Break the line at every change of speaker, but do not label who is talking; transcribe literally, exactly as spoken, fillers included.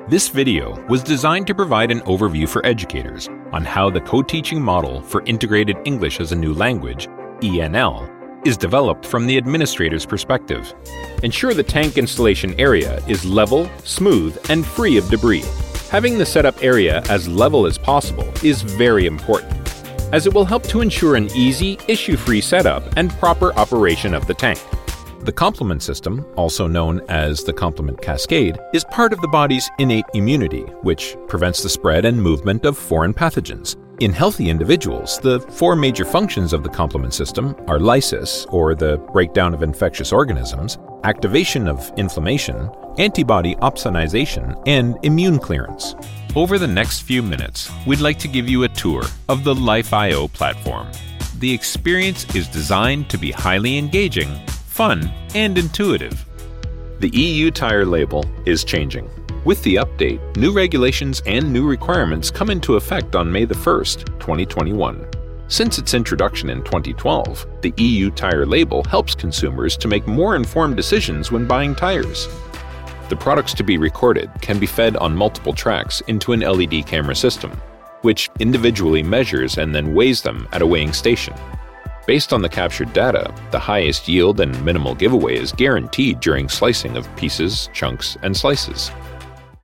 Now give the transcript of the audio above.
This video was designed to provide an overview for educators on how the co-teaching model for Integrated English as a New Language, E N L, is developed from the administrator's perspective. Ensure the tank installation area is level, smooth, and free of debris. Having the setup area as level as possible is very important, as it will help to ensure an easy, issue-free setup and proper operation of the tank. The complement system, also known as the complement cascade, is part of the body's innate immunity, which prevents the spread and movement of foreign pathogens. In healthy individuals, the four major functions of the complement system are lysis, or the breakdown of infectious organisms, activation of inflammation, antibody opsonization, and immune clearance. Over the next few minutes, we'd like to give you a tour of the Life I O platform. The experience is designed to be highly engaging, fun, and intuitive. The E U tire label is changing. With the update, new regulations and new requirements come into effect on May the first, twenty twenty-one. Since its introduction in twenty twelve, the E U tire label helps consumers to make more informed decisions when buying tires. The products to be recorded can be fed on multiple tracks into an L E D camera system, which individually measures and then weighs them at a weighing station. Based on the captured data, the highest yield and minimal giveaway is guaranteed during slicing of pieces, chunks, and slices.